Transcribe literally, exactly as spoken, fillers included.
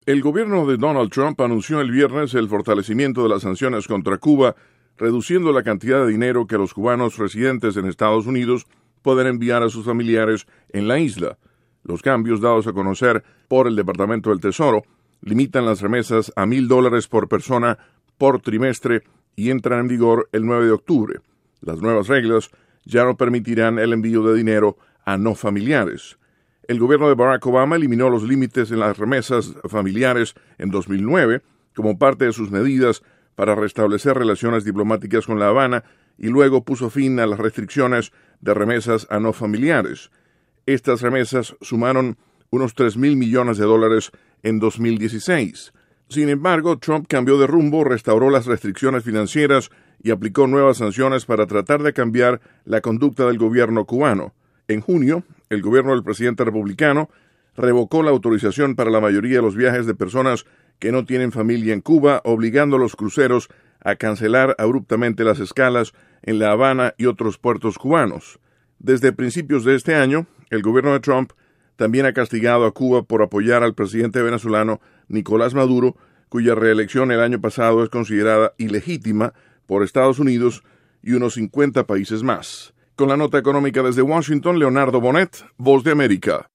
El gobierno de Donald Trump anunció el viernes el fortalecimiento de las sanciones contra Cuba, reduciendo la cantidad de dinero que los cubanos residentes en Estados Unidos pueden enviar a sus familiares en la isla. Los cambios dados a conocer por el Departamento del Tesoro limitan las remesas a mil dólares por persona por trimestre y entran en vigor el nueve de octubre. Las nuevas reglas ya no permitirán el envío de dinero a no familiares. El gobierno de Barack Obama eliminó los límites en las remesas familiares en dos mil nueve como parte de sus medidas para restablecer relaciones diplomáticas con La Habana y luego puso fin a las restricciones de remesas a no familiares. Estas remesas sumaron unos tres mil millones de dólares en dos mil dieciséis. Sin embargo, Trump cambió de rumbo, restauró las restricciones financieras y aplicó nuevas sanciones para tratar de cambiar la conducta del gobierno cubano. En junio, el gobierno del presidente republicano revocó la autorización para la mayoría de los viajes de personas que no tienen familia en Cuba, obligando a los cruceros a cancelar abruptamente las escalas en La Habana y otros puertos cubanos. Desde principios de este año, el gobierno de Trump también ha castigado a Cuba por apoyar al presidente venezolano Nicolás Maduro, cuya reelección el año pasado es considerada ilegítima por Estados Unidos y unos cincuenta países más. Con la nota económica desde Washington, Leonardo Bonet, Voz de América.